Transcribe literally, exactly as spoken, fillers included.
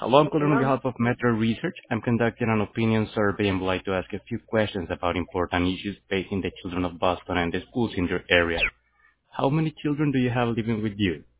Hello, I'm calling on Hello? behalf of Metro Research. I'm conducting an opinion survey and would like to ask a few questions about important issues facing the children of Boston and the schools in your area. How many children do you have living with you?